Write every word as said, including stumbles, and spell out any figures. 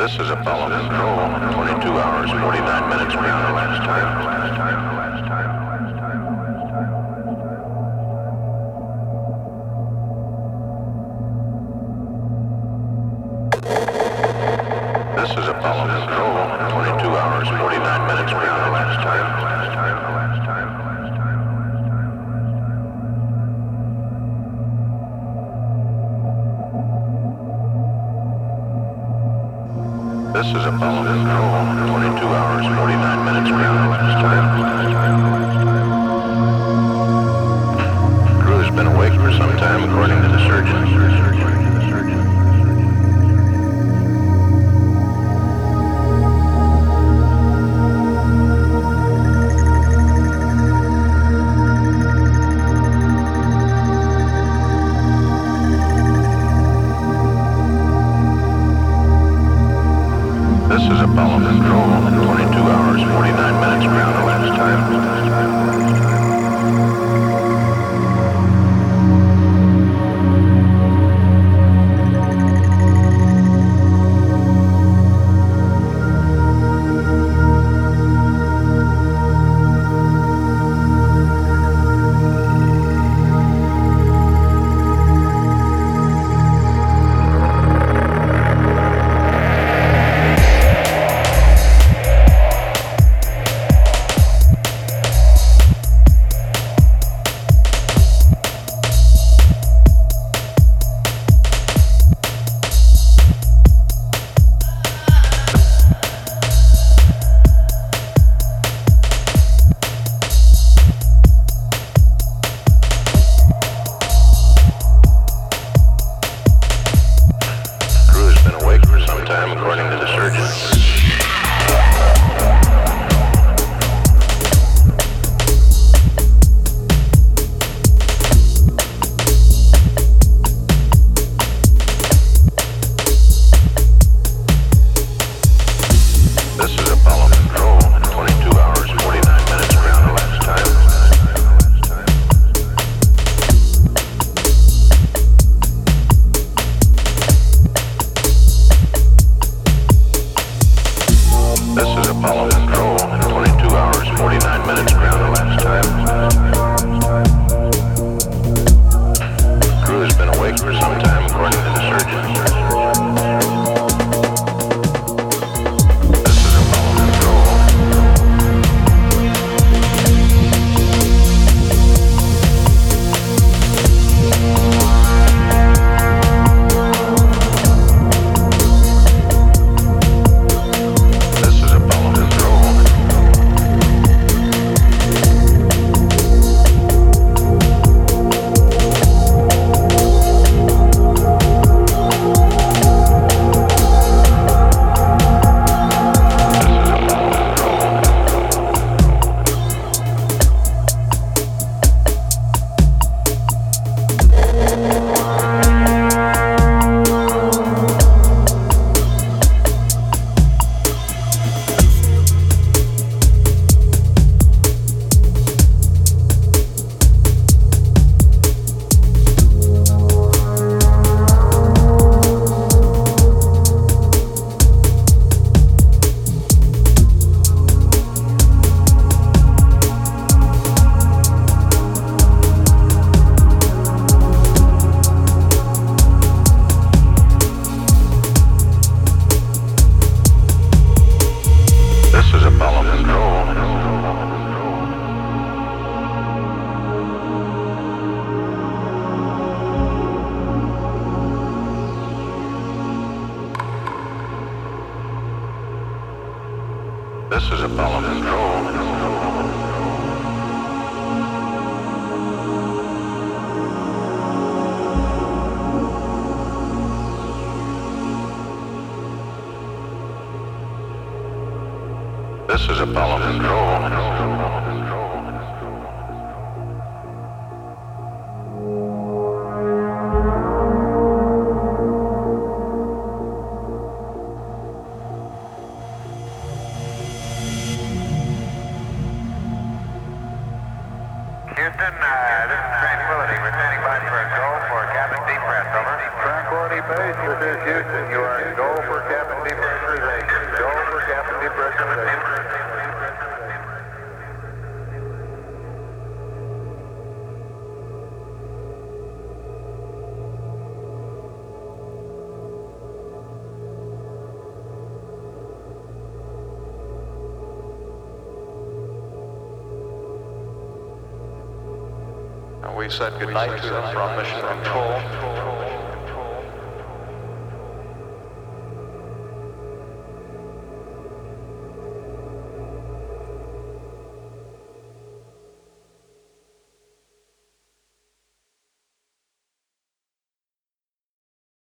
This is Apollo Control, twenty-two hours, forty-nine minutes beyond the last time. Last time, last time, last time, last time. This is Apollo Control, twenty-two hours, forty-nine minutes beyond the last time. Last time, last time, last time, last time, last time. This is Apollo Control, twenty-two hours, forty-nine minutes beyond the last time. Last time, last time. Crew has been awake for some time, according to the surgeon. This is Apollo Control, twenty-two hours, forty-nine minutes beyond the last time. According to the surgeon. This is Apollo Control, twenty-two hours, forty-nine minutes beyond the last time. This is Apollo Control, twenty-two hours, forty-nine minutes beyond the last time. Crew has been awake for some time, according to the surgeon. This is Apollo Control. This is Apollo Control. This is Apollo Control. This is Apollo Control. This is Apollo Control. Houston, uh, this is Tranquility. We're standing by for a goal for Captain Deep Breath, over. Tranquility Base, this is Houston. You are in goal for Captain Deep Breath. We said goodnight to them from Mission Control.